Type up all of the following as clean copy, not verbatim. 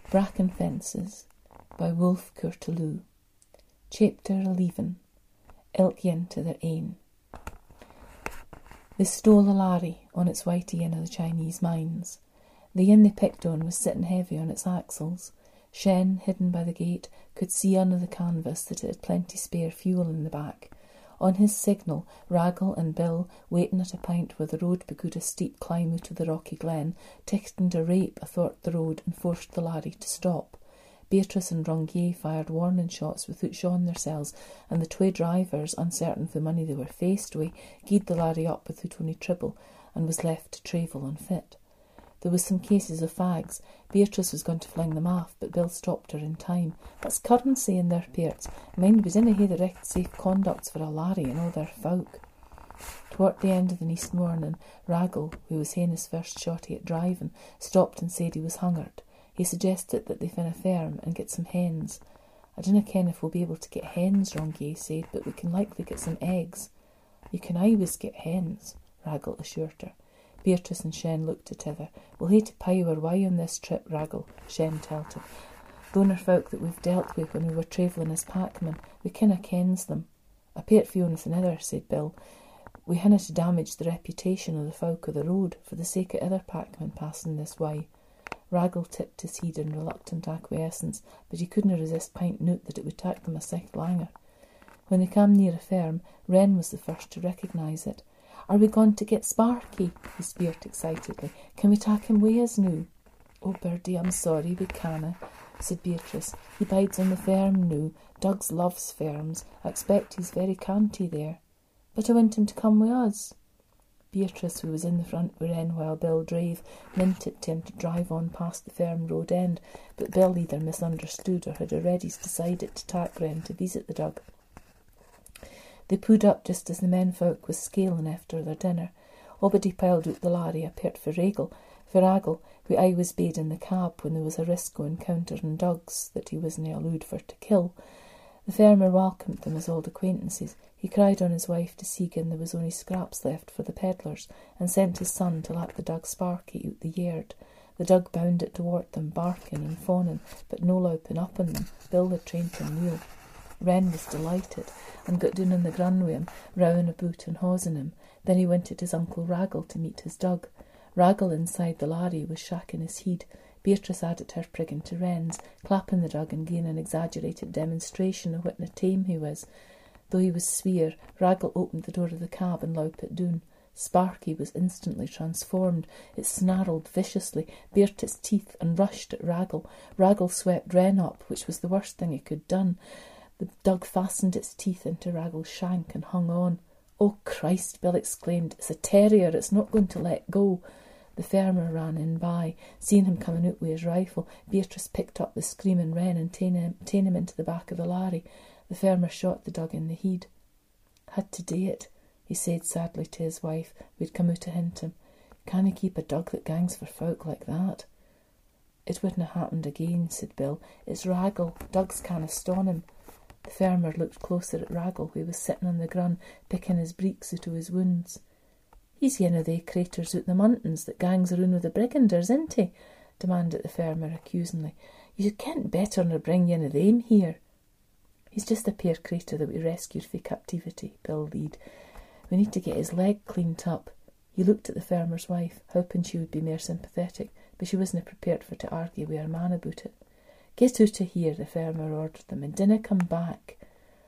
Bracken Fences by Wolf Courtelou. Chapter 11. Ilk into their ain. They stole a larry on its way to ane of the Chinese mines. The inn they picked on was sitting heavy on its axles. Shen, hidden by the gate, could see under the canvas that it had plenty spare fuel in the back. On his signal, Raggle and Bill, waiting at a pint where the road begood a steep climb out of the rocky glen, thickened a rape athwart the road and forced the laddie to stop. Beatrice and Rongier fired warning shots without showing themselves, and the twa drivers, uncertain of the money they were faced with, gied the laddie up without ony trouble, and was left to travel unfit. There was some cases of fags. Beatrice was going to fling them off, but Bill stopped her in time. "That's currency in their pairts. Mind, we dinna hae the recht safe conducts for a laddie and all their folk." Toward the end of the next morning, Raggle, who was haeing his first shotty at driving, stopped and said he was hungered. He suggested that they fin a ferm and get some hens. "I dinna ken if we'll be able to get hens," Rongier said, "but we can likely get some eggs." "You can always get hens," Raggle assured her. Beatrice and Shen looked at other. "We'll hae to pay our way on this trip, Raggle," Shen told him. "Those are folk that we've dealt with when we were travelling as packmen. We kinna kens them." "A pair few with another," said Bill. "We hinna to damage the reputation of the folk of the road for the sake of other packmen passing this way." Raggle tipped his head in reluctant acquiescence, but he couldn't resist pointing out that it would take them a sicht langer. When they came near a ferm, Wren was the first to recognise it. "Are we going to get Sparky?" he speered excitedly. "Can we take him with us noo?" "Oh, Birdie, I'm sorry we canna," said Beatrice. "He bides on the ferm noo. Doug's loves ferms. I expect he's very canty there." "But I want him to come with us." Beatrice, who was in the front with Wren while Bill drave, minted to him to drive on past the ferm road end, but Bill either misunderstood or had already decided to take Wren to visit the Doug. They pulled up just as the menfolk was scaling after their dinner. Obody piled out the larry a pert for Raggle, who I was bade in the cab when there was a risk o' encountering dogs that he wasna allowed for to kill. The farmer welcomed them as old acquaintances. He cried on his wife to see gin there was only scraps left for the pedlars, and sent his son to let the Doug Sparky out the yard. The Doug bounded toward them, barking and fawning, but no louping up on them. Bill had trained him well. Wren was delighted, and got down on the grun wi' him, rowing about and hawsing him. Then he went at his uncle Raggle to meet his Doug. Raggle inside the larry was shaking his head. Beatrice added her prigging to Wren's, clapping the Doug and giving an exaggerated demonstration of what a tame he was. Though he was sweer, Raggle opened the door of the cab and louped it down. Sparky was instantly transformed. It snarled viciously, bared its teeth, and rushed at Raggle. Raggle swept Wren up, which was the worst thing he could done. The Doug fastened its teeth into Raggle's shank and hung on. "Oh, Christ!" Bill exclaimed. "It's a terrier. It's not going to let go." The farmer ran in by. Seeing him coming out with his rifle, Beatrice picked up the screaming Wren and ta'en him into the back of the larry. The farmer shot the Doug in the head. "Had to do it," he said sadly to his wife, who had come out to hint him. "Canna keep a Doug that gangs for folk like that." "It wouldn't have happened again," said Bill. "It's Raggle. Doug's canna stone him." The farmer looked closer at Raggle, who was sitting on the grun, picking his breeks out of his wounds. "He's ane of they craters out the mountains that gangs around with the briganders, isn't he?" demanded the farmer accusingly. "You should ken better nor bring ane of them here." "He's just a poor crater that we rescued from captivity," Bill lead. "We need to get his leg cleaned up." He looked at the farmer's wife, hoping she would be more sympathetic, but she wasn't prepared for to argue with her man about it. "Get out of here," the farmer ordered them, "and dinna come back."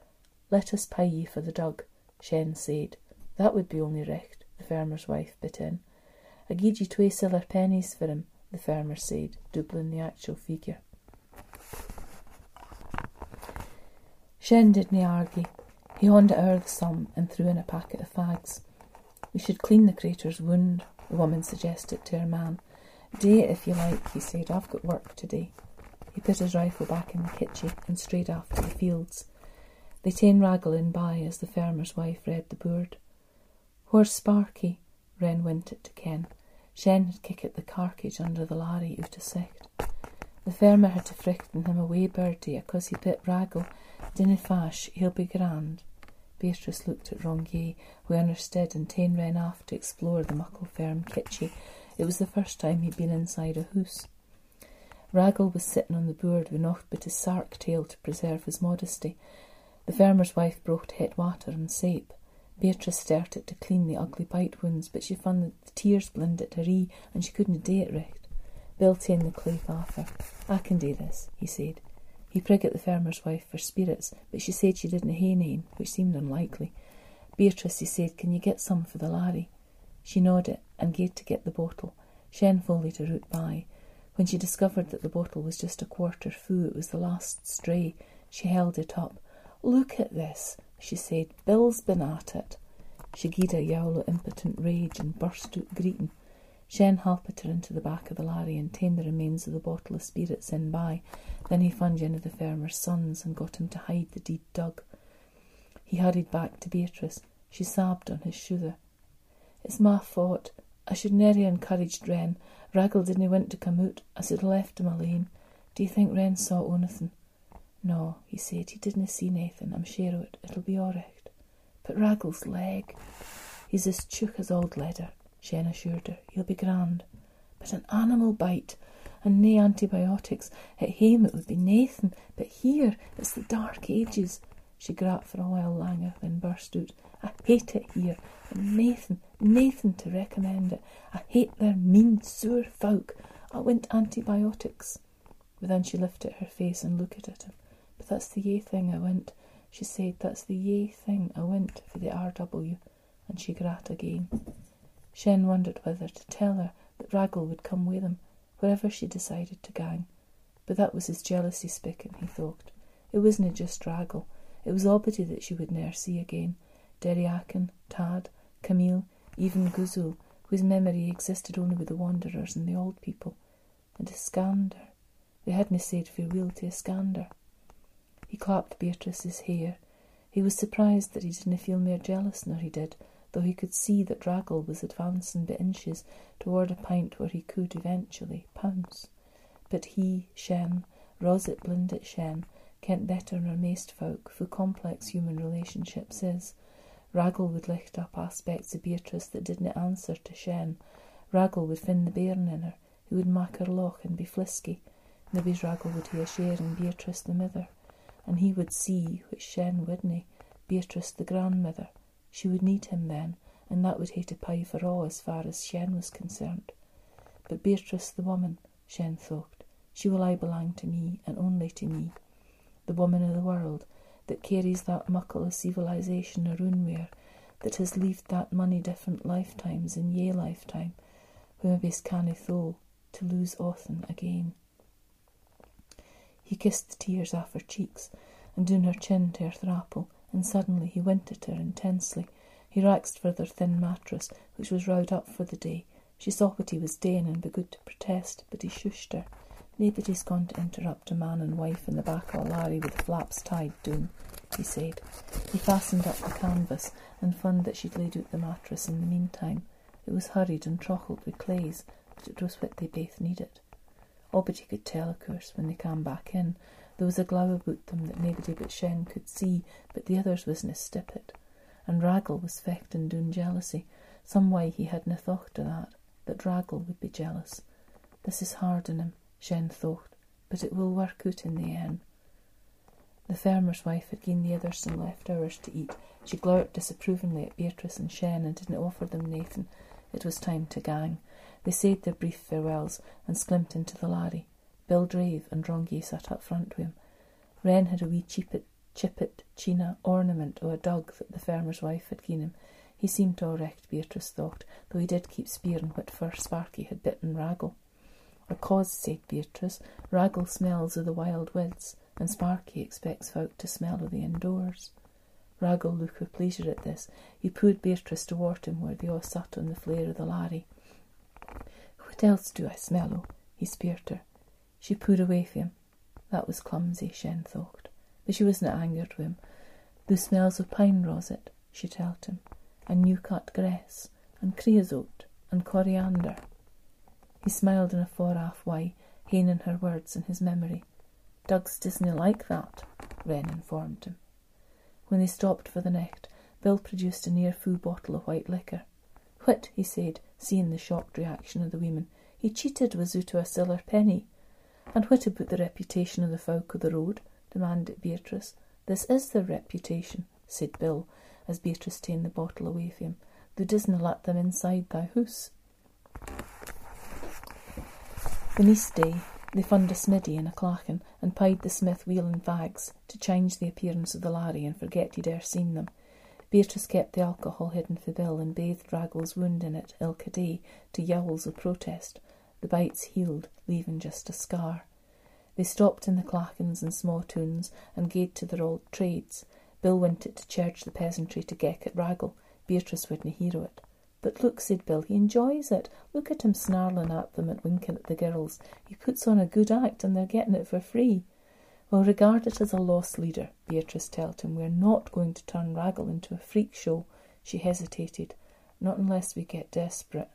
"Let us pay ye for the Doug," Shen said. "That would be only recht," the farmer's wife bit in. "I gied ye 2 silver pennies for him," the farmer said, doubling the actual figure. Shen didn't argue. He handed her the sum and threw in a packet of fags. "We should clean the crater's wound," the woman suggested to her man. "Do it if you like," he said. "I've got work to do." He put his rifle back in the kitchen and strayed off to the fields. They ta'en Raggle in by as the farmer's wife read the board. "Where's Sparky?" Wren went it to ken. Shen had kicked the carcage under the larry out of sicht. The farmer had to frighten him away, Birdie, acause he bit Raggle. "Dinna fash, he'll be grand." Beatrice looked at Rongier, who understood, and ta'en Wren off to explore the muckle ferm kitchen. It was the first time he'd been inside a house. Raggle was sitting on the board with nought but his sark tail to preserve his modesty. The farmer's wife brought het water and sape. Beatrice started to clean the ugly bite wounds, but she found that the tears blinded her ee, and she couldn't do it recht. Bill ta'en the claith off her. "I can do this," he said. He prigged at the farmer's wife for spirits, but she said she didn't hae nane, which seemed unlikely. "Beatrice," he said, "can you get some for the laddie?" She nodded and gaed to get the bottle. Shen followed her out by. When she discovered that the bottle was just a quarter full, it was the last stray. She held it up. "Look at this," she said. "Bill's been at it." She gied a yowl of impotent rage and burst out greeting. Shen helped her into the back of the larry and ta'en the remains of the bottle of spirits in by. Then he found one of the farmer's sons and got him to hide the deed dug. He hurried back to Beatrice. She sobbed on his shoulder. "It's my fault. I should ne'er hae encouraged Wren. Raggle didn't want to come out. I should have left him alone. Do you think Wren saw onything?" "No," he said, "he didn't see naething. I'm sure of it. It'll be all right." "But Raggle's leg—" "He's as chook as old leather," Shen assured her. "He'll be grand." "But an animal bite, and nae antibiotics. At hame it would be naething, but here it's the dark ages." She grat for a while langer, then burst out. "I hate it here, and naething to recommend it. I hate their mean, sour folk. I want antibiotics." But then she lifted her face and looked at him. "But that's the ye thing I want," she said. "That's the ye thing I want for the R.W." And she grat again. Shen wondered whether to tell her that Raggle would come with him, wherever she decided to gang. But that was his jealousy speaking, he thought. It wasn't just Raggle. It was Obbody that she would ne'er see again. Derriakin, Tad, Camille, even Guzul, whose memory existed only with the wanderers and the old people. And Iskander. They hadna said farewell to Iskander. He clapped Beatrice's hair. He was surprised that he didn't feel more jealous nor he did, though he could see that Raggle was advancing by inches toward a point where he could eventually pounce. But he, Shen, Rosit Blindit Shen, kent better nor maist folk who complex human relationships is. Raggle would licht up aspects of Beatrice that didn't answer to Shen. Raggle would find the bairn in her. He would mak her loch and be flisky. Maybe Raggle would hae a share in Beatrice the mither. And he would see, which Shen wouldna, Beatrice the grandmother. She would need him then, and that would hae to pay for all as far as Shen was concerned. But Beatrice the woman, Shen thought, she will aye belong to me, and only to me. The woman of the world, that carries that muckle of civilization around where, that has lived that many different lifetimes in ye lifetime, who maybe canna thole to lose often again. He kissed the tears off her cheeks, and doon her chin to her thrapple, and suddenly he winked at her intensely. He raxed for their thin mattress, which was rowed up for the day. She saw what he was doing and began to protest, but he shushed her. "Naebody's going to interrupt a man and wife in the back of a larry with the flaps tied doon," he said. He fastened up the canvas and found that she'd laid out the mattress in the meantime. It was hurried and trochled with clays, but it was what they both needed. Obbody could tell, of course, when they came back in. There was a glow about them that nobody but Shen could see, but the others wasna stippet. And Raggle was fechting doon jealousy. Some way he hadna thought of that Raggle would be jealous. This is hard on him, Shen thought, but it will work out in the end. The farmer's wife had given the others some left-hours to eat. She glowered disapprovingly at Beatrice and Shen and didn't offer them naething. It was time to gang. They said their brief farewells and sklimped into the larry. Bill drave and Drongy sat up front with him. Wren had a wee chippet china ornament o' a dog that the farmer's wife had given him. He seemed all recht, Beatrice thought, though he did keep speering what fur Sparky had bitten Raggle. "Because," said Beatrice, "Raggle smells o' the wild woods, and Sparky expects folk to smell o' the indoors." Raggle looked with pleasure at this. He pulled Beatrice toward him where they all sat on the flare of the larry. "What else do I smell o'?" he speered her. She pulled away from him. That was clumsy, Shen thought, but she wasn't angered with him. "Thou smells o' pine roset," she told him, "and new-cut grass, and creosote, and coriander." He smiled in a far-off way, haining her words in his memory. "Dugs doesn't like that," Wren informed him. When they stopped for the nicht, Bill produced a near-full bottle of white liquor. "What," he said, seeing the shocked reaction of the women, "he cheated was out o' a siller penny." "And what about the reputation of the folk of the road?" demanded Beatrice. "This is their reputation," said Bill, as Beatrice ta'en the bottle away from him. "Thou disna let them inside thy house." The next day they found a smiddy in a clachan and pied the smith wheel and fags to change the appearance of the laddie and forget he'd e'er seen them. Beatrice kept the alcohol hidden for Bill and bathed Raggle's wound in it ilka day to yowls of protest. The bites healed, leaving just a scar. They stopped in the clachans and sma' toons and gaed to their old trades. Bill went it to charge the peasantry to geck at Raggle. Beatrice wouldna hear o' it. "But look," said Bill, "he enjoys it. Look at him snarling at them and winking at the girls. He puts on a good act and they're getting it for free." "Well, regard it as a loss leader," Beatrice told him. "We're not going to turn Raggle into a freak show." She hesitated. "Not unless we get desperate."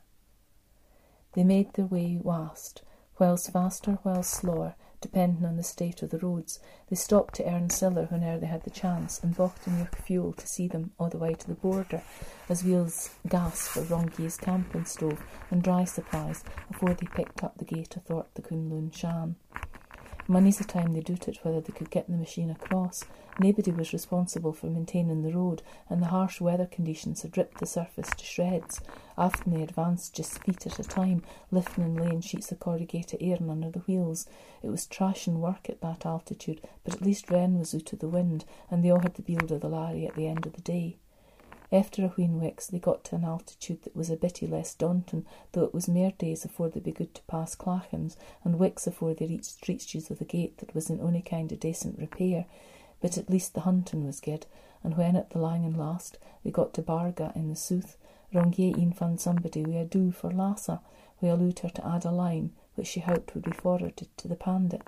They made their way west, whiles faster, whiles slower, depending on the state of the roads. They stopped to earn siller whene'er they had the chance, and bocht in your fuel to see them all the way to the border, as wheels gas for Rongi's camping stove and dry supplies afore they picked up the gate athwart the Cwnlwn Shan. Many's the time they doot it whether they could get the machine across. Nobody was responsible for maintaining the road, and the harsh weather conditions had ripped the surface to shreds. Often they advanced just feet at a time, lifting and laying sheets of corrugated iron under the wheels. It was trashing work at that altitude, but at least Wren was out of the wind, and they all had the bield of the larry at the end of the day. After a wheen wicks they got to an altitude that was a bitty less daunting, though it was mere days afore they begood to pass clachans, and wicks afore they reached reaches of the gate that was in ony kind of decent repair. But at least the hunting was good, and when at the lang and last they got to Barga in the south, Rongier e'en found somebody wi' a due for Lassa, who allowed her to add a line, which she hoped would be forwarded to the Pandit.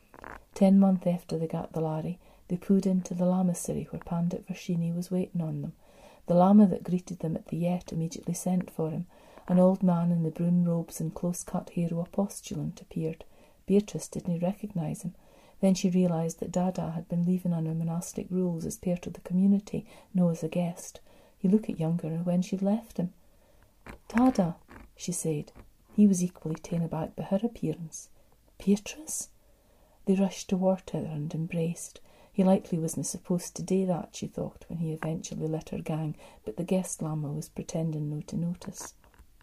10 months after they got the larry, they pulled into the lamasery where Pandit Varshini was waiting on them. The lama that greeted them at the yett immediately sent for him. An old man in the brown robes and close-cut hair of a postulant appeared. Beatrice didn't recognise him. Then she realised that Dada had been leaving under monastic rules as part of the community, no as a guest. He looked younger when she'd left him. "Dada," she said. He was equally taken aback by her appearance. "Beatrice?" They rushed toward her and embraced. He likely wasn't supposed to do that, she thought, when he eventually let her gang, but the guest lama was pretending no to notice.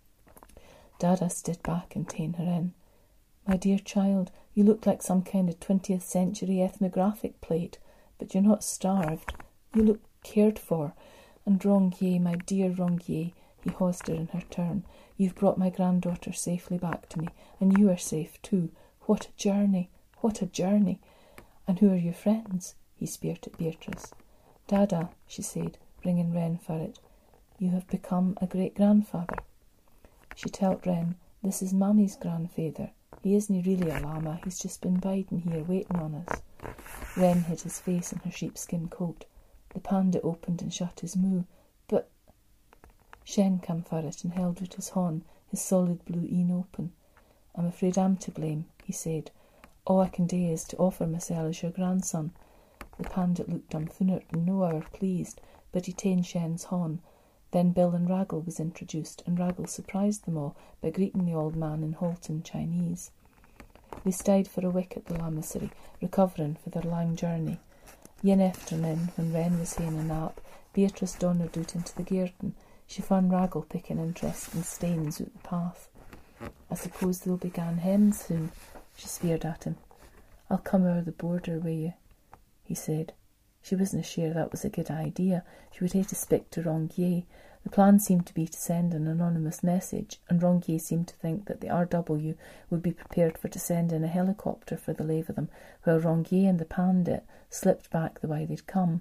Dada stood back and ta'en her in. "My dear child, you look like some kind of 20th century ethnographic plate, but you're not starved. You look cared for. And Rongier, my dear Rongier," he hoised her in her turn, "you've brought my granddaughter safely back to me, and you are safe too. What a journey! What a journey! And who are your friends?" he speered at Beatrice. "Dada," she said, bringing Wren for it, "you have become a great-grandfather." She told Wren, "This is Mammy's grandfather. He isn't really a lama, he's just been biding here waiting on us." Wren hid his face in her sheepskin coat. The panda opened and shut his moo. "But—" Shen came for it and held out his horn, his solid blue een open. "I'm afraid I'm to blame," he said. "All I can do is to offer myself as your grandson." The pandit looked dumfounded and no hour pleased, but he ta'en Shen's horn. Then Bill and Raggle was introduced, and Raggle surprised them all by greeting the old man in halting Chinese. They stayed for a week at the lamasery, recovering for their long journey. Yin afternoon, when Wren was haying a nap, Beatrice dawned out into the garden. She found Raggle picking interesting stains out the path. "I suppose they'll be gan home soon," she speered at him. "I'll come o'er the border wi' you," he said. She wasn't sure that was a good idea. She would hate to speak to Rongier. The plan seemed to be to send an anonymous message, and Rongier seemed to think that the RW would be prepared for to send in a helicopter for the lave of them, while Rongier and the Pandit slipped back the way they'd come.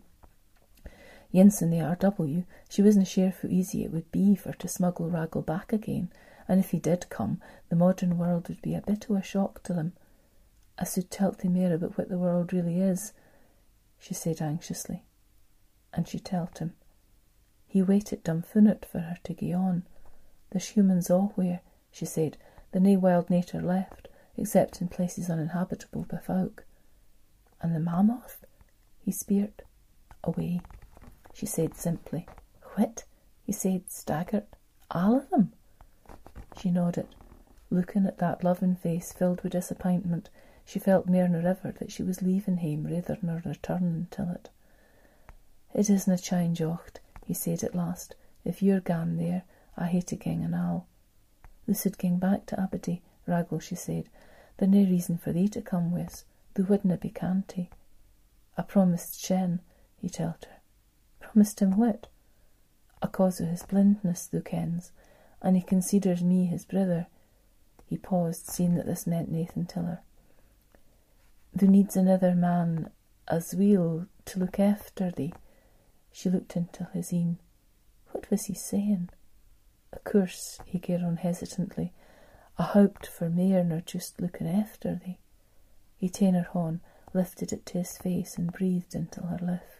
Yince and the RW, she wasn't sure how easy it would be for to smuggle Raggle back again, and if he did come, the modern world would be a bit of a shock to them. "I should tell thee mair about what the world really is," she said anxiously. And she told him. He waited dumfounded for her to go on. "There's humans allwhere," she said. "There's nae wild nature left, except in places uninhabitable by folk." "And the mammoth?" he speered. "Away," she said simply. "What?" he said, staggered. "All of them?" She nodded, looking at that loving face filled with disappointment. She felt mair nor ever that she was leaving hame rather nor returning till it. "It isna a change ocht," he said at last. "If you're gone there, I hae to gang and all." "Thou should gang back to Aberdeen, Raggle," she said. "There's nae reason for thee to come with. Thou wouldna be canty." "I promised Shen," he told her. "Promised him what?" "A cause of his blindness, thou kens, and he considers me his brother." He paused, seeing that this meant Nathan Tiller. "Thou needs another man as weel to look after thee." She looked into his een. What was he saying? "Of course," he gaed on hesitantly, "I hoped for mair nor just looking after thee." He ta'en her horn, lifted it to his face, and breathed into her lip.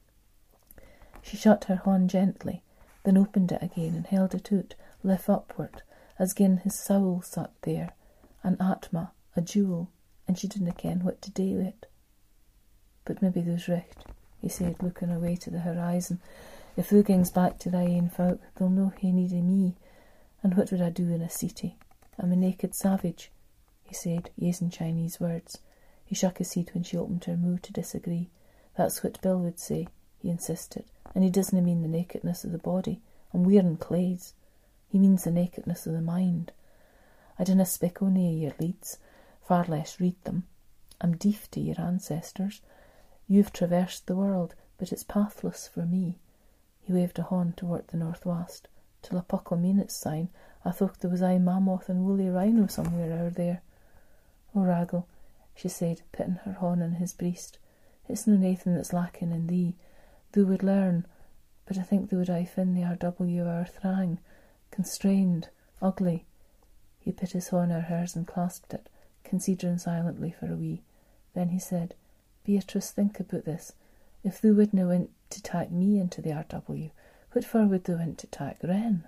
She shut her horn gently, then opened it again and held it out, lip upward, as gin his soul sat there, an atma, a jewel, and she didna ken what to do with it. "But maybe thou's recht," he said, looking away to the horizon. "If thou gangs back to thy ain folk, they'll no hae need of me, and what would I do in a city? I'm a naked savage," he said, using Chinese words. He shook his head when she opened her mouth to disagree. "That's what Bill would say," he insisted, "and he doesna mean the nakedness of the body. I'm wearing claes. He means the nakedness of the mind. I dinna speak ony of your leads, far less read them. I'm deaf to your ancestors. You've traversed the world, but it's pathless for me." He waved a horn toward the northwest. "Till a puckle minutes syne, I thought there was aye mammoth and woolly rhino somewhere ower there." "Oh, Raggle," she said, putting her horn in his breast, "it's no naething that's lacking in thee. Thou would learn, but I think thou would aye find the RW our thrang, constrained, ugly." He put his horn over hers and clasped it, considering silently for a wee. Then he said, "Beatrice, think about this. If thou wouldna went to tak me into the RW, what for would thou want to tak Wren?"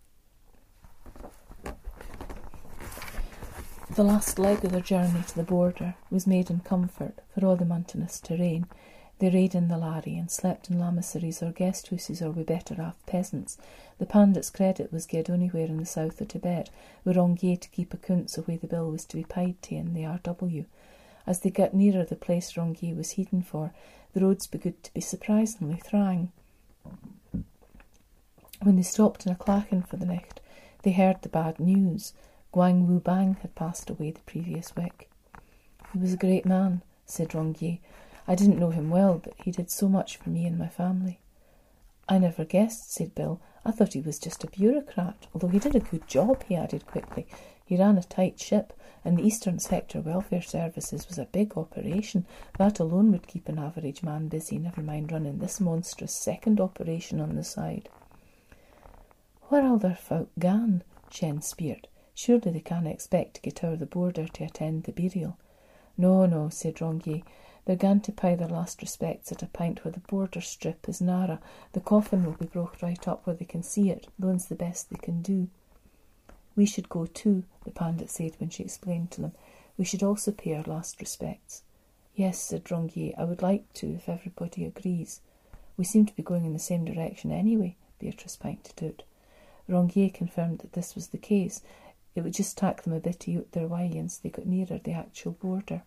The last leg of their journey to the border was made in comfort, for all the mountainous terrain. They rode in the larry and slept in lamasseries or guest houses or with better-off peasants. The pandit's credit was gied onywhere in the south of Tibet, where Rongier to keep accounts of where the bill was to be paid to in the RW. As they got nearer the place Rongier was heading for, the roads began to be surprisingly thrang. When they stopped in a clachan for the nicht, they heard the bad news. Guang Wu Bang had passed away the previous week. "He was a great man," said Rongier. "I didn't know him well, but he did so much for me and my family." "I never guessed," said Bill. "I thought he was just a bureaucrat, although he did a good job," he added quickly. "He ran a tight ship, and the Eastern Sector Welfare Services was a big operation. That alone would keep an average man busy, never mind running this monstrous second operation on the side." "Where all their folk gone?" Shen speered. "Surely they can't expect to get over the border to attend the burial." No, said Rongier. "They're going to pay their last respects at a pint where the border strip is narrow. The coffin will be broke right up where they can see it. Loan's the best they can do." "We should go too," the pandit said when she explained to them. "We should also pay our last respects." "Yes," said Rongier, "I would like to, if everybody agrees." "We seem to be going in the same direction anyway," Beatrice pointed out. Rongier confirmed that this was the case. It would just take them a bit out their way once they got nearer the actual border.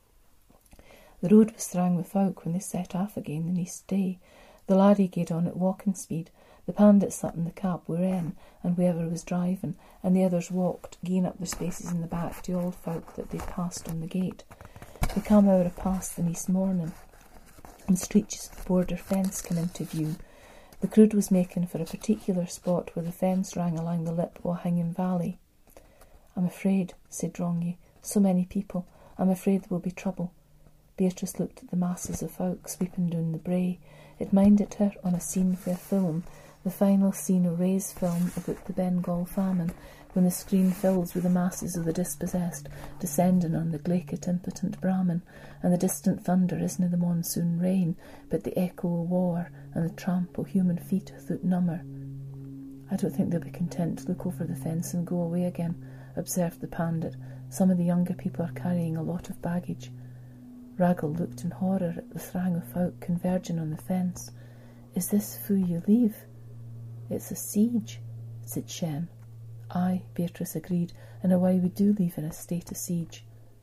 The road was thrang with folk when they set off again the next day. The laddie gaed on at walking speed. The pandit sat in the cab wi' Wren and whoever was driving, and the others walked, gaeing up their spaces in the back to old folk that they'd passed on the gate. They came over a pass the next morning, and streets of the border fence came into view. The crowd was making for a particular spot where the fence ran along the lip o' Hanging Valley. "I'm afraid," said Rongier. "So many people. I'm afraid there will be trouble." Beatrice looked at the masses of folk sweeping down the brae. It minded her on a scene for a film, the final scene of Ray's film about the Bengal famine, when the screen fills with the masses of the dispossessed descending on the glaikit impotent Brahmin, and the distant thunder isna the monsoon rain, but the echo of war and the tramp of human feet without number. "I don't think they'll be content to look over the fence and go away again," observed the pandit. "Some of the younger people are carrying a lot of baggage." Raggle looked in horror at the throng of folk converging on the fence. "Is this fu you leave?" "It's a siege," said Shen. "Aye," Beatrice agreed, "and a way we do leave in a state of siege."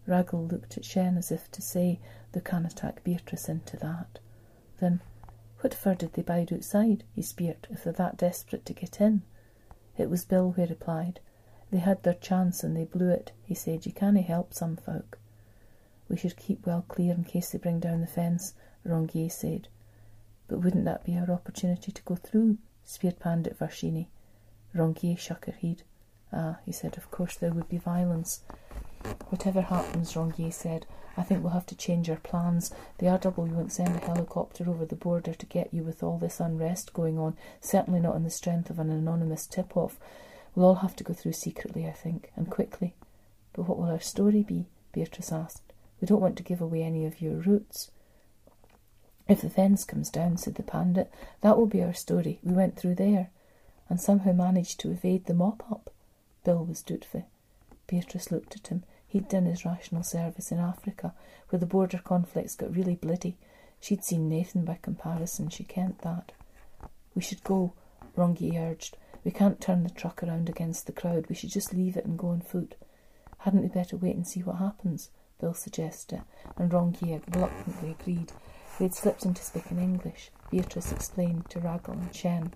Raggle looked at Shen as if to say, "They canna tak Beatrice into that." Then, "What for did they bide outside," he speered, "if they're that desperate to get in?" It was Bill who replied. "They had their chance and they blew it," he said. "You canna help some folk." "We should keep well clear in case they bring down the fence," Rongier said. "But wouldn't that be our opportunity to go through?" speered Pandit Varshini. Rongier shook her head. "Ah," he said, "of course there would be violence." "Whatever happens," Rongier said, "I think we'll have to change our plans. The RW won't send a helicopter over the border to get you with all this unrest going on, certainly not on the strength of an anonymous tip-off. We'll all have to go through secretly, I think, and quickly." "But what will our story be?" Beatrice asked. "We don't want to give away any of your routes." "If the fence comes down," said the Pandit, "that will be our story. We went through there, and somehow managed to evade the mop-up." Bill was doubtful. Beatrice looked at him. He'd done his rational service in Africa, where the border conflicts got really bloody. She'd seen Nathan by comparison. She kent that. "We should go," Rongier urged. "We can't turn the truck around against the crowd. We should just leave it and go on foot." "Hadn't we better wait and see what happens?" Bill suggested, and Rongier reluctantly agreed. They'd slipped into speaking English. Beatrice explained to Raggle and Shen.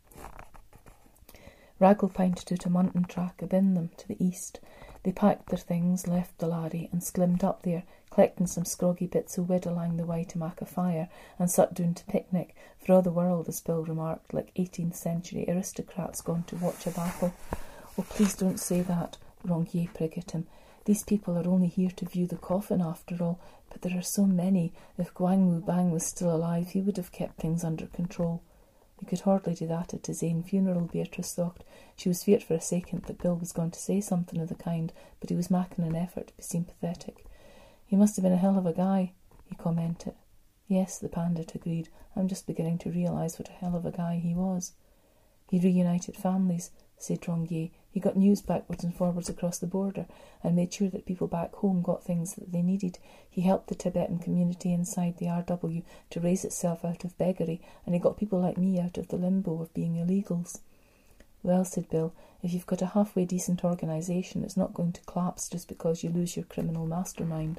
Raggle pointed out a mountain track abin them to the east. They packed their things, left the laddie, and sklimmed up there, collecting some scroggy bits of wood along the way to mak a fire, and sat down to picnic, for all the world, as Bill remarked, like 18th century aristocrats gone to watch a battle. "Oh, please don't say that," Rongier prigged at him. "These people are only here to view the coffin after all, but there are so many. If Gwang Wu Bang was still alive, he would have kept things under control." You could hardly do that at his own funeral, Beatrice thought. She was feared for a second that Bill was going to say something of the kind, but he was making an effort to be sympathetic. "He must have been a hell of a guy," he commented. "Yes," the Pandit agreed. "I'm just beginning to realise what a hell of a guy he was." "He reunited families," said Rongier. "He got news backwards and forwards across the border and made sure that people back home got things that they needed. He helped the Tibetan community inside the RW to raise itself out of beggary, and he got people like me out of the limbo of being illegals." "Well," said Bill, "if you've got a halfway decent organisation, it's not going to collapse just because you lose your criminal mastermind."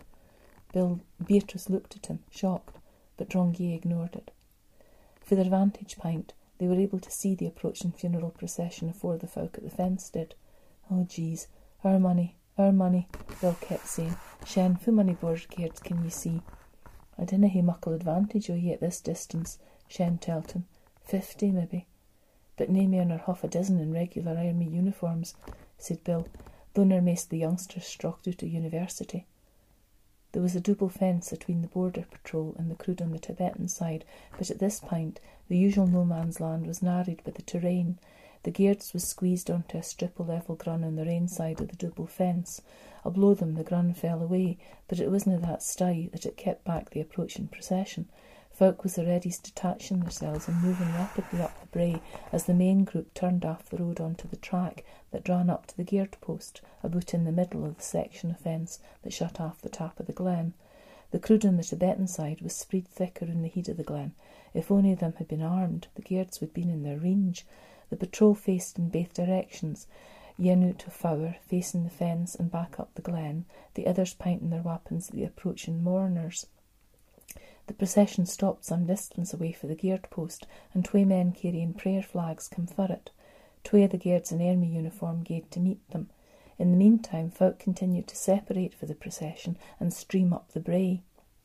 Beatrice looked at him, shocked, but Rongier ignored it. For their vantage point, they were able to see the approaching funeral procession afore the folk at the fence did. "Oh, jeez, our money, Bill kept saying. "Shen, fu many bourgeois can ye see?" "I dinna hae muckle advantage o' ye at this distance," Shen told him. 50, maybe. "But nae mair nor half a dozen in regular army uniforms," said Bill, "though nor maist the youngsters strocked out of university." There was a double fence between the border patrol and the Crud on the Tibetan side, but at this point the usual no-man's land was narrowed by the terrain. The Geerds was squeezed onto a strip of level grun on the rain side of the double fence. Below them the grun fell away, but it wasna that stye that it kept back the approaching procession. Folk was already detaching themselves and moving rapidly up the brae as the main group turned off the road onto the track that ran up to the Geerd post, about in the middle of the section of fence that shut off the top of the glen. The Crud on the Tibetan side was spread thicker in the heat of the glen. If only of them had been armed, the Geerds would have been in their range. The patrol faced in both directions, yin out of Fower, facing the fence and back up the glen, the others pointing their weapons at the approaching mourners. The procession stopped some distance away for the Geerd post, and 2 men carrying prayer flags came for it. 2 of the Geerds in army uniform gaed to meet them. In the meantime, folk continued to separate for the procession and stream up the brae.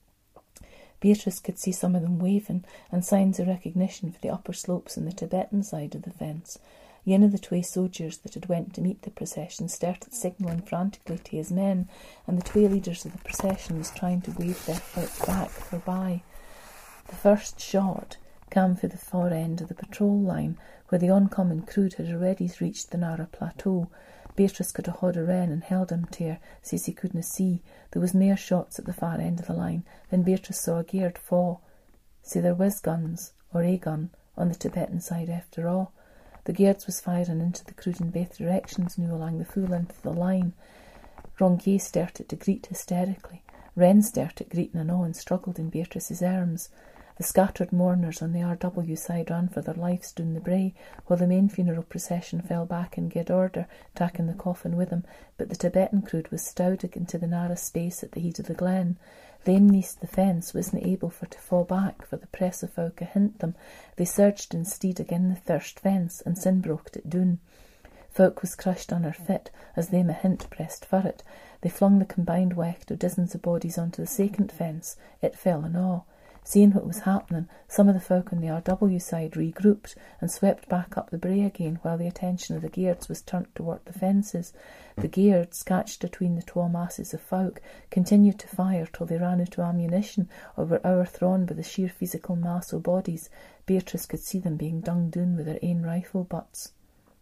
Beatrice could see some of them waving, and signs of recognition for the upper slopes on the Tibetan side of the fence. One of the 2 soldiers that had went to meet the procession started signalling frantically to his men, and the 2 leaders of the procession was trying to wave their folk back for by. The first shot came for the far end of the patrol line, where the oncoming Crud had already reached the narrow plateau. Beatrice could have hauled a wren and held him to her, says he couldna see. There was mair shots at the far end of the line. Then Beatrice saw a Geerd fall. See, there was guns, or a gun, on the Tibetan side after all. The Geerds was firing into the Crud in both directions now along the full length of the line. Rongier started to greet hysterically. Wren started greeting and all and struggled in Beatrice's arms. The scattered mourners on the RW side ran for their lives down the brae, while the main funeral procession fell back in good order, taking the coffin with them, but the Tibetan crowd was stowed into the narrow space at the head of the glen. Them neath the fence wasn't able for to fall back, for the press of folk hint them. They surged instead again the thirst fence, and sin broked it doon. Folk was crushed on her fit, as them a hint pressed for it. They flung the combined wect of dozens of bodies onto the second fence. It fell in awe. Seeing what was happening, some of the folk on the RW side regrouped and swept back up the brae again, while the attention of the Gairds was turned toward the fences. The Gairds, catched between the twa masses of folk, continued to fire till they ran out of ammunition or were overthrown by the sheer physical mass of bodies. Beatrice could see them being dung down with their ain rifle butts.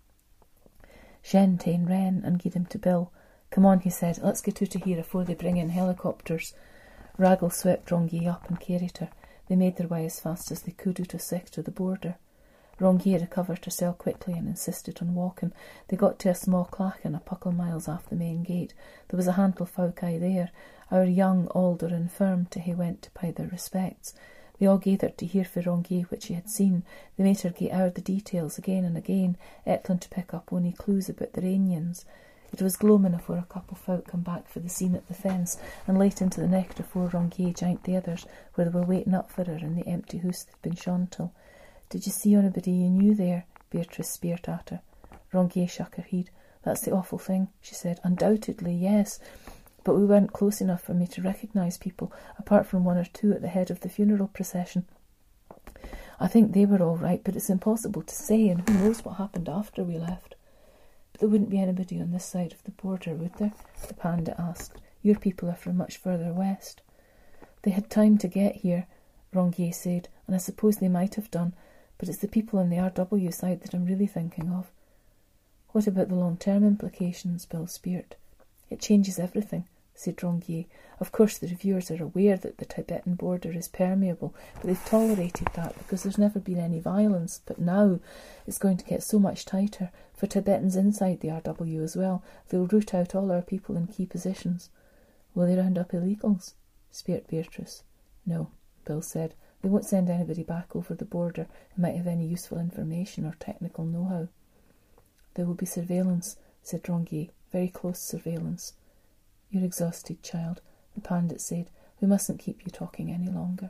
Shen ta'en ran and gied him to Bill. "Come on," he said, "let's get out of here afore they bring in helicopters." Raggle swept Rongier up and carried her. They made their way as fast as they could out of sight to the border. Rongier recovered herself quickly and insisted on walking. They got to a small clachan a puckle miles off the main gate. There was a handful of folk aye there, our young, old or infirm, to he went to pay their respects. They all gathered to hear for Rongier what she had seen. They made her get out the details again and again, ettlin to pick up ony clues about their Indians. It was gloaming afore a couple of folk come back for the scene at the fence, and late into the nicht afore Rongier joined the others, where they were waiting up for her in the empty house they'd been shown till. "Did you see anybody you knew there?" Beatrice speered at her. Rongier shook her head. "That's the awful thing," she said. "Undoubtedly, yes. But we weren't close enough for me to recognise people, apart from one or two at the head of the funeral procession. I think they were all right, but it's impossible to say, and who knows what happened after we left." "But there wouldn't be anybody on this side of the border, would there?" the panda asked. "Your people are from much further west." "They had time to get here," Rongier said, "and I suppose they might have done, but it's the people on the RW side that I'm really thinking of." "What about the long-term implications?" Bill speered. "It changes everything," said Rongier. "Of course the reviewers are aware that the Tibetan border is permeable, but they've tolerated that because there's never been any violence. But now it's going to get so much tighter. For Tibetans inside the RW as well, they'll root out all our people in key positions." "Will they round up illegals?" speered Beatrice. "No," Bill said. "They won't send anybody back over the border who might have any useful information or technical know-how." "There will be surveillance," said Rongier. "Very close surveillance." "You're exhausted, child," the pandit said. "We mustn't keep you talking any longer."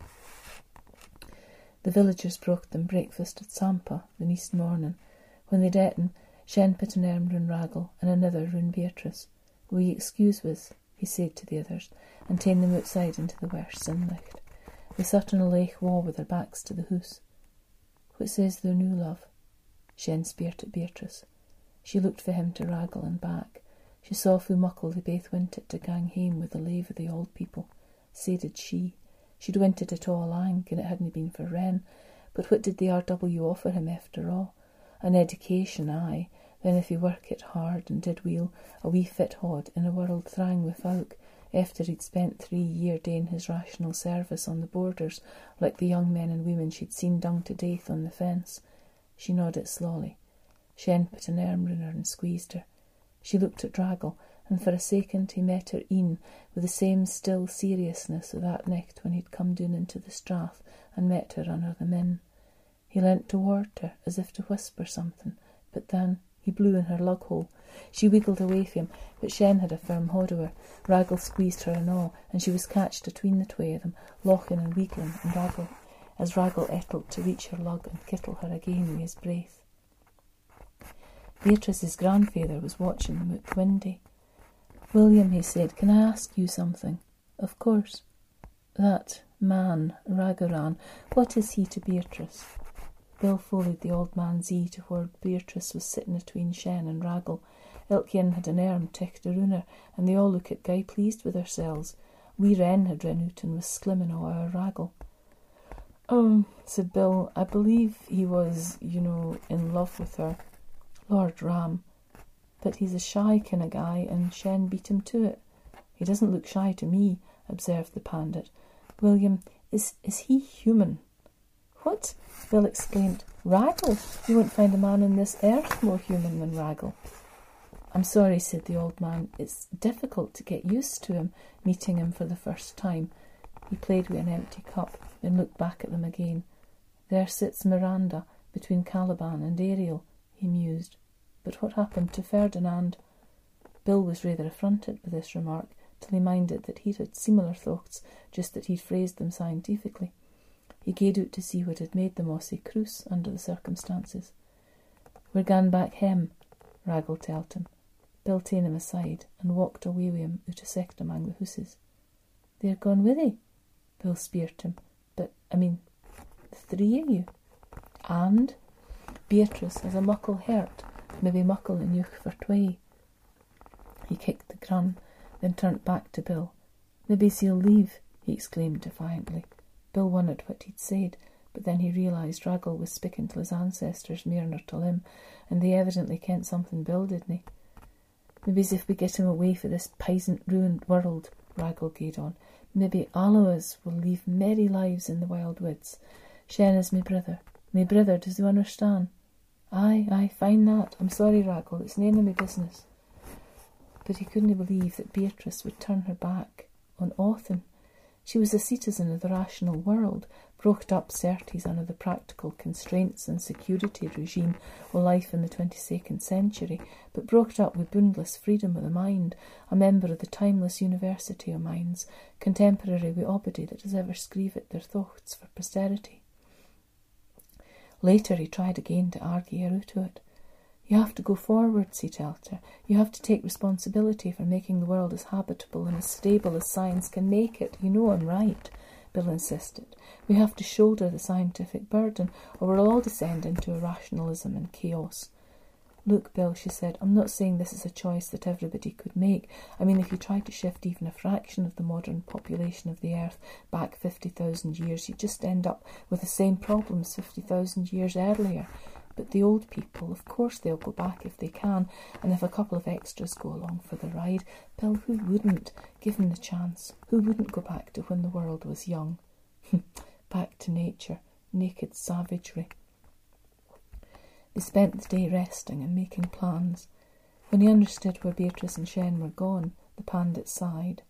The villagers brought them breakfast at Sampa the next morning. When they'd eaten, Shen put an arm round Raggle and another round Beatrice. "Will ye excuse with?" he said to the others, and ta'en them outside into the worst sunlight. They sat on a lake wall with their backs to the house. "What says their new love?" Shen speered at Beatrice. She looked for him to Raggle and back. She saw fu muckle they baith winted to gang hame with the lave of the old people. Sae did she. She'd winted it all lang, and it hadn't been for Wren. But what did the RW offer him after all? An education, aye. Then if he work it hard and did weel, a wee fit hod in a world thrang with folk, after he'd spent 3 year doing his rational service on the borders, like the young men and women she'd seen dung to death on the fence. She nodded slowly. Shen put an arm round her and squeezed her. She looked at Raggle, and for a second he met her een with the same still seriousness of that nicht when he'd come down into the strath and met her under the min. He leant toward her as if to whisper something, but then he blew in her lug-hole. She wiggled away from him, but Shen had a firm hold of her. Raggle squeezed her and all, and she was catched between the twae of them, laughing and wiggling, and Raggle ettled to reach her lug and kittle her again with his breath. Beatrice's grandfather was watching them out the window. "William," he said, "can I ask you something?" "Of course." "That man, Raghuram, what is he to Beatrice?" Bill followed the old man's eye to where Beatrice was sitting between Shen and Raggle. Ilk yin had an arm ticked around her, and they all looked guy pleased with themselves. Wee Wren had run out and was slimming all our Raggle. Said Bill, "I believe he was, in love with her. Lord Ram. But he's a shy kind of guy, and Shen beat him to it." "He doesn't look shy to me," observed the pandit. "William, is he human?" "What?" Bill exclaimed. "Raggle! You won't find a man on this earth more human than Raggle." "I'm sorry," said the old man. "It's difficult to get used to him, meeting him for the first time. He played with an empty cup, then looked back at them again. There sits Miranda, between Caliban and Ariel, he mused. But what happened to Ferdinand? Bill was rather affronted with this remark, till he minded that he'd had similar thoughts, just that he'd phrased them scientifically. He gaed out to see what had made the mossy cruise under the circumstances. "We're gone back hem," Raggle telled him. Bill ta'en him aside and walked away with him out a secht among the hooses. "They're gone with ye?" Bill speered him. "But, the three of you?" "And Beatrice has a muckle hurt, maybe muckle enough for twae." He kicked the crumb, then turned back to Bill. "Maybe she'll leave," he exclaimed defiantly. Bill wondered what he'd said, but then he realised Raggle was speaking till his ancestors mair nor till him, and they evidently kent something Bill didn't. "Maybe's if we get him away for this peasant ruined world," Raggle gaed on, "maybe all o' us will live merry lives in the wild woods. Shen is my brither. My brither, does you understand?" Aye, fine that. I'm sorry, Raggle, it's nane of my business." But he couldn't believe that Beatrice would turn her back on Autumn. She was a citizen of the rational world, brought up, certes, under the practical constraints and security regime of life in the 22nd century, but brought up with boundless freedom of the mind, a member of the timeless University of Minds, contemporary with obody that has ever screeved their thoughts for posterity. Later he tried again to argue her out of it. "You have to go forwards," he told her. "You have to take responsibility for making the world as habitable and as stable as science can make it. You know I'm right," Bill insisted. "We have to shoulder the scientific burden, or we'll all descend into irrationalism and chaos." "Look, Bill," she said, "I'm not saying this is a choice that everybody could make. If you try to shift even a fraction of the modern population of the earth back 50,000 years, you just end up with the same problems 50,000 years earlier. But the old people, of course they'll go back if they can, and if a couple of extras go along for the ride. Bill, who wouldn't, given the chance? Who wouldn't go back to when the world was young? Back to nature, naked savagery." They spent the day resting and making plans. When he understood where Beatrice and Shen were gone, the pandit sighed.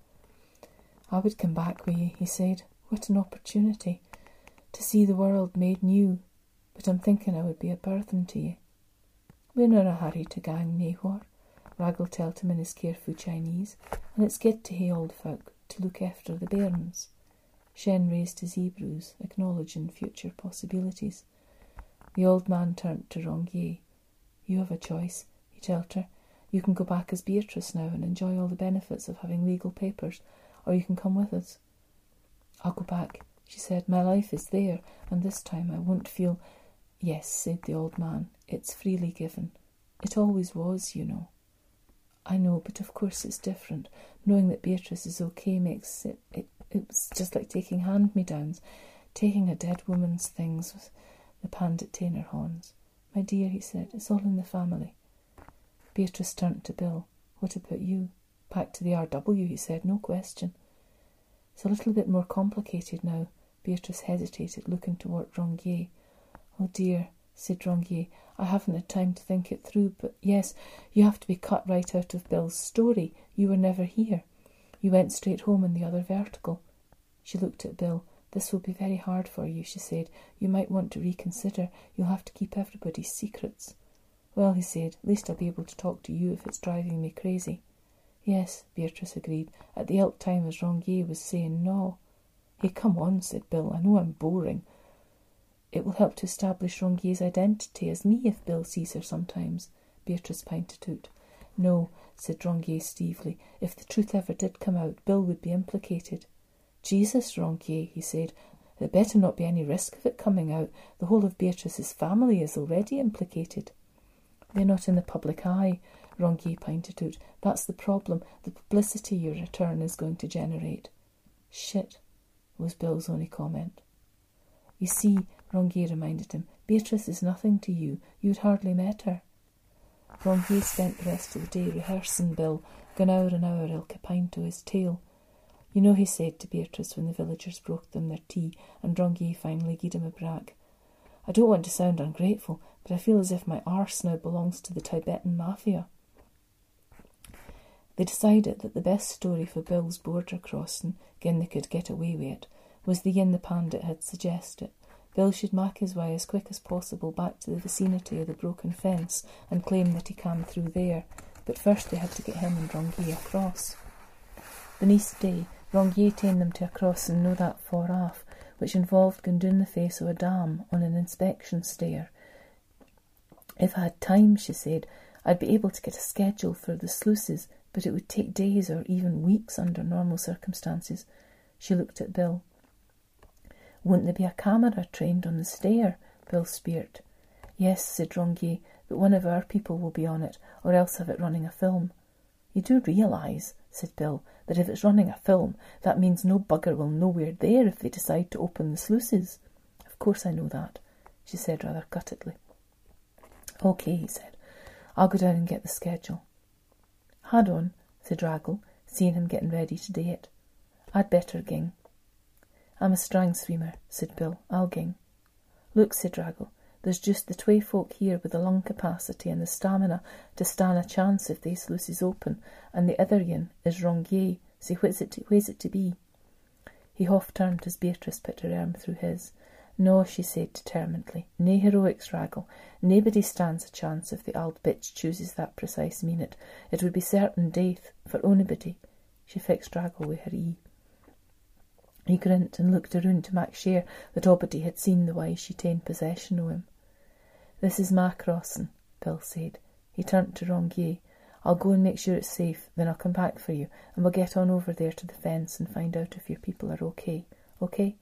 "I would come back with ye," he said. "What an opportunity! To see the world made new. But I'm thinking I would be a burthen to ye." "We're not in a hurry to gang naewhar," Raggle told him in his careful Chinese, "and it's good to hae old folk to look after the bairns." Shen raised his eyebrows, acknowledging future possibilities. The old man turned to Rongier. "You have a choice," he told her. "You can go back as Beatrice now and enjoy all the benefits of having legal papers, or you can come with us." "I'll go back," she said. "My life is there, and this time I won't feel—" "Yes," said the old man, "it's freely given. It always was, you know." "I know, but of course it's different. Knowing that Beatrice is okay makes it's just like taking hand-me-downs, taking a dead woman's things." The pandit ta'en her horns. "My dear," he said, "it's all in the family." Beatrice turned to Bill. "What about you?" "Back to the RW," he said, "no question." "It's a little bit more complicated now." Beatrice hesitated, looking toward Rongier. "Oh dear," said Rongier, "I haven't had time to think it through, but yes, you have to be cut right out of Bill's story. You were never here. You went straight home in the other vertical." She looked at Bill. "This will be very hard for you," she said. "You might want to reconsider. You'll have to keep everybody's secrets." "Well," he said, "at least I'll be able to talk to you if it's driving me crazy." "Yes," Beatrice agreed, at the ilk time as Rongier was saying no. "Hey, come on," said Bill. "I know I'm boring." "It will help to establish Rongier's identity as me if Bill sees her sometimes," Beatrice pinted out. "No," said Rongier stiffly. "If the truth ever did come out, Bill would be implicated." "Jesus, Rongier," he said, "there better not be any risk of it coming out. The whole of Beatrice's family is already implicated." "They're not in the public eye," Rongier pointed out. "That's the problem, the publicity your return is going to generate." "Shit," was Bill's only comment. "You see," Rongier reminded him, "Beatrice is nothing to you. You'd hardly met her." Rongier spent the rest of the day rehearsing Bill, gan hour and hour ilka pint o' his tale. "You know," he said to Beatrice when the villagers brought them their tea, and Rongier finally gied him a brack, "I don't want to sound ungrateful, but I feel as if my arse now belongs to the Tibetan mafia." They decided that the best story for Bill's border crossing, gin they could get away with it, was the yin the Pandit had suggested. Bill should mak his way as quick as possible back to the vicinity of the broken fence and claim that he came through there, but first they had to get him and Rongier across. The next day, Rongier ta'en them to a crossing no that far off, which involved going down the face of a dam on an inspection stair. If I had time, she said, I'd be able to get a schedule for the sluices, but it would take days or even weeks under normal circumstances. She looked at Bill. Won't there be a camera trained on the stair? Bill speered. Yes, said Rongier, but one of our people will be on it, or else have it running a film. You do realise, said Bill, that if it's running a film, that means no bugger will know we're there if they decide to open the sluices. Of course I know that, she said rather cutedly. OK, he said. I'll go down and get the schedule. Had on, said Raggle, seeing him getting ready to do it. I'd better ging. I'm a strang swimmer, said Bill. I'll ging. Look, said Raggle, there's just the twa folk here with the lung capacity and the stamina to stand a chance if they sluices open, and the other yin is Rongier, so where's it to be? He half turned as Beatrice put her arm through his. No, she said determinedly, nae heroics, Raggle. Naebody stands a chance if the auld bitch chooses that precise minute. It would be certain death for onybody. She fixed Raggle with her ee. He grinned and looked around to mak sure that abody had seen the way she ta'en possession o' him. This is my crossing, Bill said. He turned to Rongier. I'll go and make sure it's safe, then I'll come back for you, and we'll get on over there to the fence and find out if your people are OK. OK?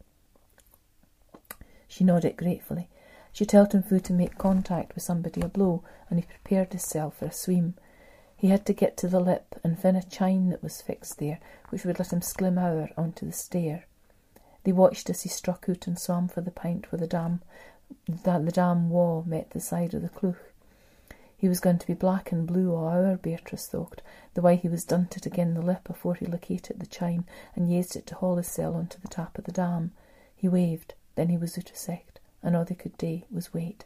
She nodded gratefully. She told him to make contact with somebody a blow, and he prepared himself for a swim. He had to get to the lip and fin a chine that was fixed there, which would let him sklim over onto the stair. They watched as he struck out and swam for the pint where the dam wall met the side of the cleuch. He was going to be black and blue all hour, Beatrice thought, the way he was dunted again the lip afore he located the chine and used it to haul his cell onto the top of the dam. He waved, then he was out of sight, and all they could do was wait.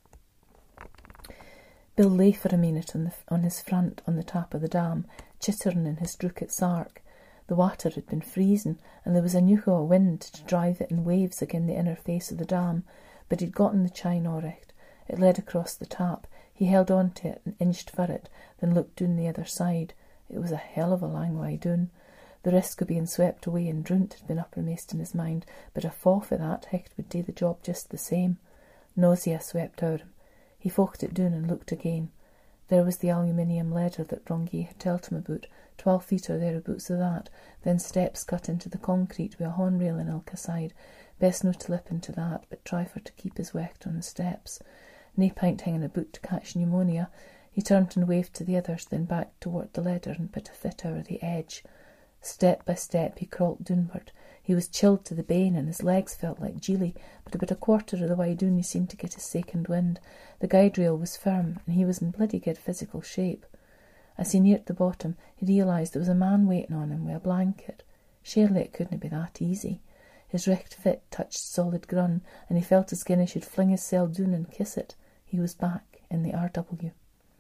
Bill lay for a minute on his front on the top of the dam, chittering in his drucket sark. The water had been freezing, and there was a new wind to drive it in waves again the inner face of the dam, but he'd gotten the chine all right. It led across the top. He held on to it and inched for it, then looked down the other side. It was a hell of a lang way down. The risk of being swept away and drowned had been uppermost in his mind, but a fall for that Hecht would do the job just the same. Nausea swept over him. He forked it down and looked again. There was the aluminium ladder that Rongier had told him about, 12 feet or thereabouts of that, then steps cut into the concrete with a hornrail in ilka side. Best no to lip into that, but try for to keep his wecht on the steps. Nae pint hanging about to catch pneumonia. He turned and waved to the others, then back toward the ladder and put a fit over the edge. Step by step he crawled downward. He was chilled to the bane, and his legs felt like jelly, but about a quarter of the way down he seemed to get a second wind. The guide rail was firm, and he was in bloody good physical shape. As he neared the bottom, he realised there was a man waiting on him with a blanket. Surely it couldn't be that easy. His richt fit touched solid grun, and he felt as gin he should fling his cell down and kiss it. He was back in the RW.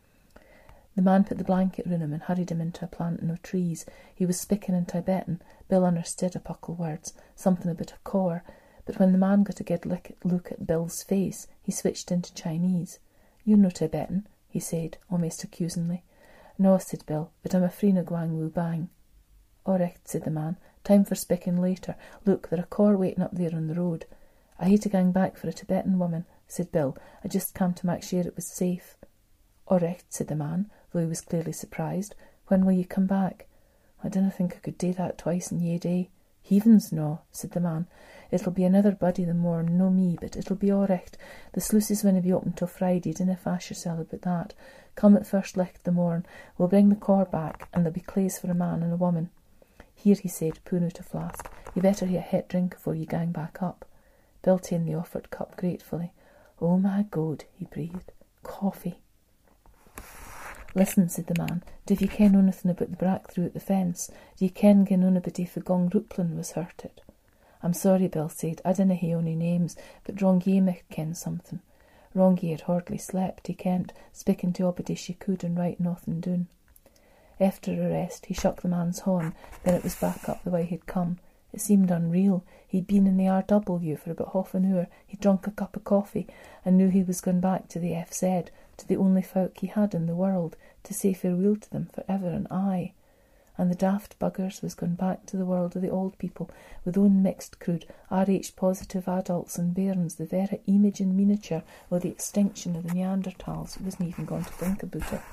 The man put the blanket round him and hurried him into a planting of trees. He was speaking in Tibetan. Bill understood a puckle words, something about a core, but when the man got a good look at Bill's face, he switched into Chinese. "You're no Tibetan," he said, almost accusingly. "No," said Bill, "but I'm a freen of Guang Wu Bang." "All right," said the man. "Time for speaking later. Look, there a car waiting up there on the road." "I hate to gang back for a Tibetan woman," said Bill. "I just came to make sure it was safe." "All right," said the man, though he was clearly surprised. "When will you come back?" "I dinna think I could do that twice in ye day." "Heavens, no," said the man. "It'll be another body the morn, no me, but it'll be all right. The sluices winna be open till Friday, dinna fash yoursel about that. Come at first licht the morn. We'll bring the car back, and there'll be claes for a man and a woman." "Here," he said, pulling out a flask. "You better hae a het drink afore you gang back up." Bill ta'en the offered cup gratefully. "Oh my God," he breathed. "Coffee." "Listen," said the man, "div you ken onything about the breakthrough at the fence? Do you ken gin onybody for Gong Ruplin was hurted?" "I'm sorry," Bill said, "I dinna hae ony names, but Rongier micht ken something." Rongier had hardly slept, he kent, speaking to abody she could and writing nothing down. After a rest, he shook the man's horn, then it was back up the way he'd come. It seemed unreal. He'd been in the RW for about half an hour. He'd drunk a cup of coffee and knew he was going back to the FZ, to the only folk he had in the world, to say farewell to them for ever and aye. And the daft buggers was going back to the world of the old people, with own mixed crude, RH-positive adults and bairns, the very image in miniature of the extinction of the Neanderthals. He wasn't even going to think about it.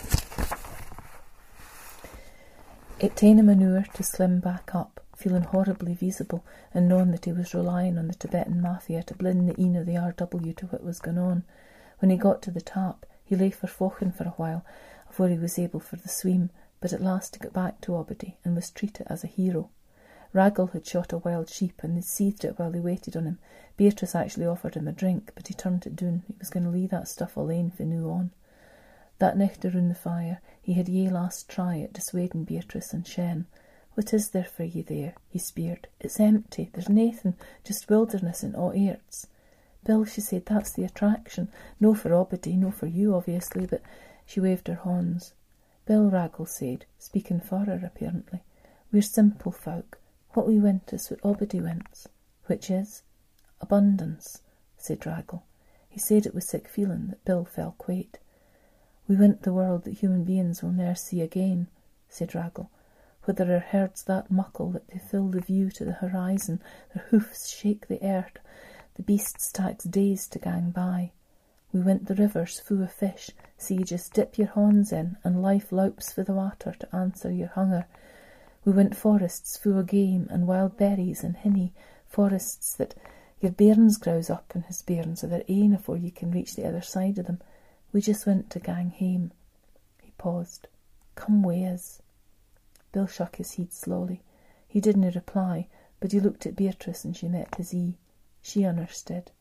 It ta'en him an hour to slim back up, feeling horribly visible and knowing that he was relying on the Tibetan mafia to blin the een of the RW to what was going on. When he got to the top, he lay forfochen for a while afore he was able for the swim, but at last he got back to Obody and was treated as a hero. Raggle had shot a wild sheep and they'd seethed it while they waited on him. Beatrice actually offered him a drink, but he turned it down. He was going to leave that stuff alane fae noo on. That nicht around the fire, he had ye last try at dissuading Beatrice and Shen. "What is there for ye there?" he speered. "It's empty. There's naething, just wilderness and all airts." "Bill," she said, "that's the attraction. No for Obody, no for you, obviously," but she waved her horns. "Bill," Raggle said, speaking for her apparently, "we're simple folk. What we want is what Obody wants." "Which is?" "Abundance," said Raggle. He said it with sick feeling that Bill fell quite. "We want the world that human beings will ne'er see again," said Raggle. "Where there are herds that muckle that they fill the view to the horizon, their hoofs shake the earth, the beasts tax days to gang by. We want the rivers full of fish, so ye just dip your horns in, and life loups for the water to answer your hunger. We want forests full of game and wild berries and hinny, forests that your bairns grows up in his bairns of their ain afore ye can reach the other side of them. We just want to gang hame." He paused. "Come wi' us." Bill shook his head slowly. He didn't reply, but he looked at Beatrice and she met his ee. She understood.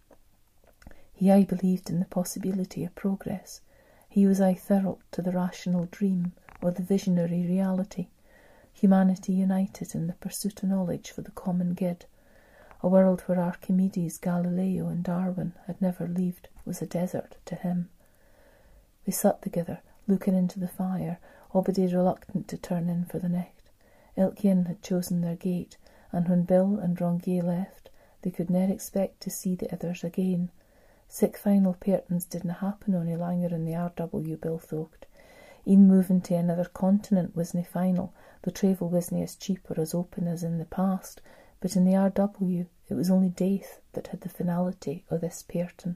He aye believed in the possibility of progress. He was aye thrilled to the rational dream or the visionary reality. Humanity united in the pursuit of knowledge for the common good. A world where Archimedes, Galileo and Darwin had never lived was a desert to him. They sat together, looking into the fire, Obody reluctant to turn in for the nicht. Ilk yin had chosen their gate, and when Bill and Rongier left, they could ne'er expect to see the others again. Sic final pairtons didna happen ony langer in the RW, Bill thought. E'en moving to another continent wasna final, the travel wasna as cheap or as open as in the past, but in the RW it was only death that had the finality of this pairton.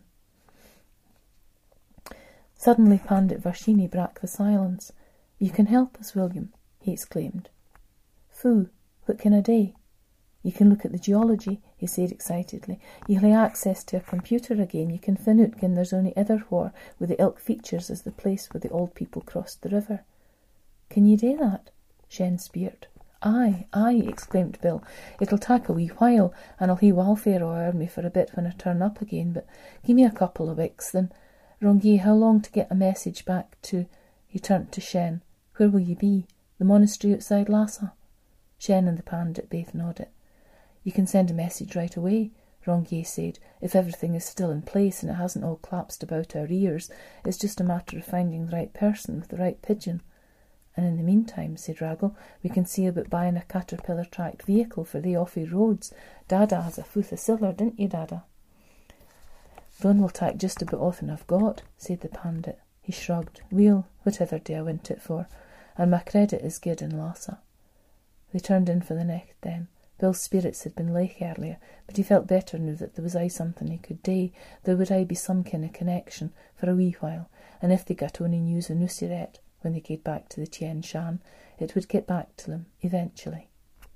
Suddenly Pandit Varshini broke the silence. "You can help us, William," he exclaimed. "Foo, what can I do?" "You can look at the geology," he said excitedly. "You'll hae access to a computer again. You can fin out gin there's ony other whar with the ilk features as the place where the old people crossed the river." "Can you do that?" Shen speered. "Aye, aye," exclaimed Bill. "It'll tak a wee while, and I'll hae welfare o'er me for a bit when I turn up again, but give me a couple of weeks, then. Rongier, how long to get a message back to—" He turned to Shen. "Where will you be? The monastery outside Lhasa?" Shen and the Pandit both nodded. "You can send a message right away," Rongier said. "If everything is still in place and it hasn't all collapsed about our ears, it's just a matter of finding the right person with the right pigeon." "And in the meantime," said Raggle, "we can see about buying a caterpillar-tracked vehicle for the offy roads. Dada has a footh of siller, didn't you, Dada?" "Thon will tak just about often I've got," said the Pandit. He shrugged. "Weel, whatever do I want it for? And my credit is good in Lhasa." They turned in for the nicht then. Bill's spirits had been lake earlier, but he felt better now that there was aye something he could do. There would aye be some kind of connection for a wee while, and if they got ony news of Nusret when they gaed back to the Tien Shan, it would get back to them eventually.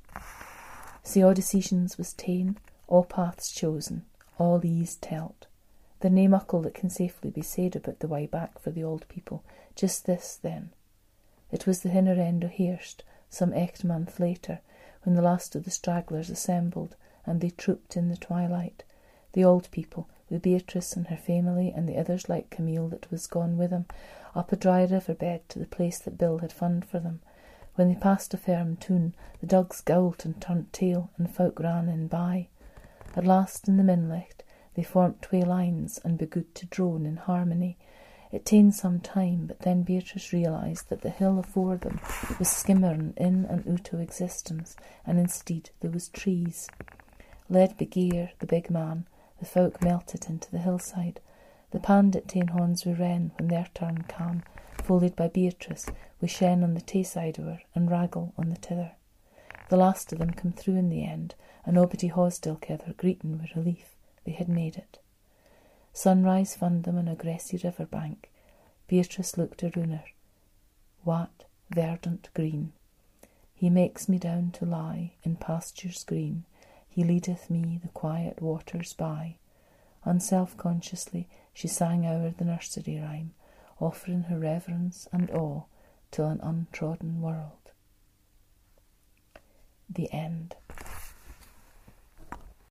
So all decisions was ta'en, all paths chosen, all ease telt. There's nae muckle that can safely be said about the way back for the old people. Just this, then. It was the hinner end o' Hirst, some 8 month later, when the last of the stragglers assembled, and they trooped in the twilight. The old people, with Beatrice and her family, and the others like Camille that was gone with them, up a dry river bed to the place that Bill had found for them. When they passed a firm toon, the dogs gowled and turned tail, and folk ran in by. At last, in the minlicht, they formed twa lines and begood to drone in harmony. It ta'en some time, but then Beatrice realised that the hill afore them was skimmering in and out o' existence, and instead there was trees. Led by Gear, the big man, the folk melted into the hillside. The pandit ta'en horns wi' Wren when their turn came, followed by Beatrice, with Shen on the tae side o' her, and Raggle on the tither. The last of them come through in the end, and Obity Hosdilkether greeting with relief. They had made it. Sunrise found them on a grassy river bank. Beatrice looked around her. What verdant green! He makes me down to lie in pastures green. He leadeth me the quiet waters by. Unself-consciously she sang o'er the nursery rhyme, offering her reverence and awe to an untrodden world. The end.